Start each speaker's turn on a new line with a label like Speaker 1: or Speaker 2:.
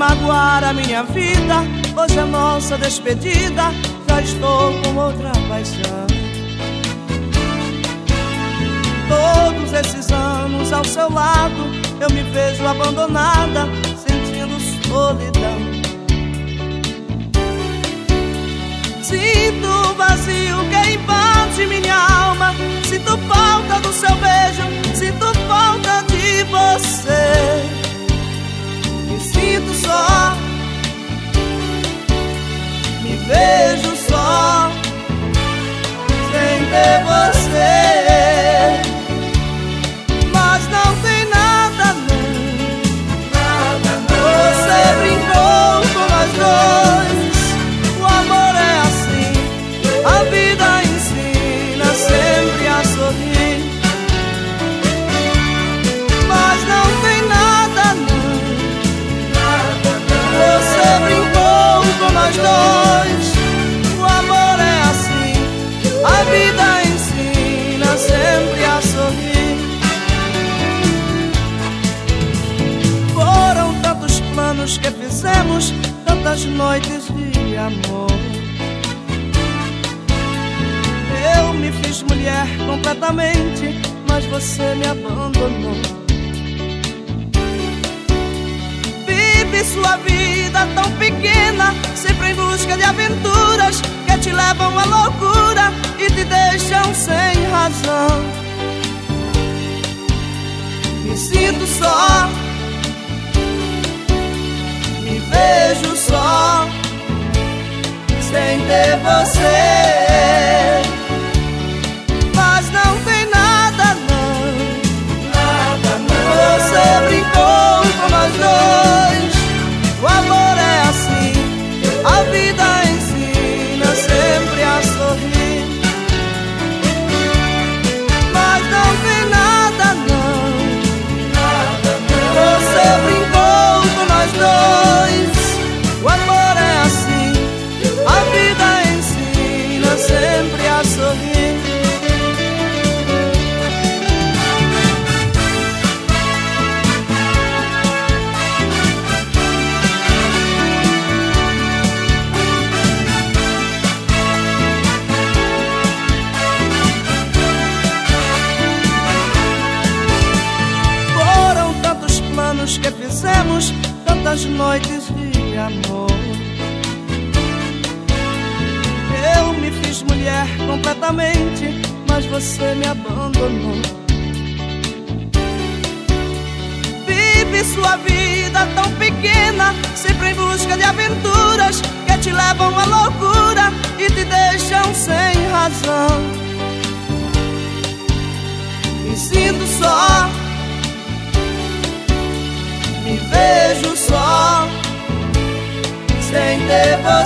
Speaker 1: magoar a minha vida. Hoje a nossa despedida, já estou com outra paixão. Todos esses anos ao seu lado, eu me vejo abandonada, sentindo solidão. Sinto o vazio que invade minha alma. Sinto falta do seu beijo, sinto falta de você. Me sinto só, me vejo só, sem ter você. Mas não tem nada não, nada não. Você brincou com nós dois. O amor é assim, a vida ensina sempre a sorrir. Mas não tem nada não, nada não. Você brincou com nós dois. O amor é assim, a vida ensina sempre a sorrir. Foram tantos planos que fizemos, tantas noites de amor. Eu me fiz mulher completamente, mas você me abandonou. Vive sua vida tão pequena, sempre em busca de aventuras que te levam à loucura e te deixam sem razão. Me sinto só, me vejo só, sem ter você. Mas não tem nada não, nada não. Você brincou com nós dois. O amor é assim, a vida ensina sempre a sorrir. Mas não tem nada não, nada não. Você brincou com nós dois. O amor é assim, a vida ensina sempre a sorrir. Foram tantos planos que fizemos, tantas noites de amor. Eu me fiz mulher completamente, mas você me abandonou. Vive sua vida tão pequena, sempre em busca de aventuras que te levam à loucura e te deixam sem razão. Me sinto só, me vejo só, sem ter você.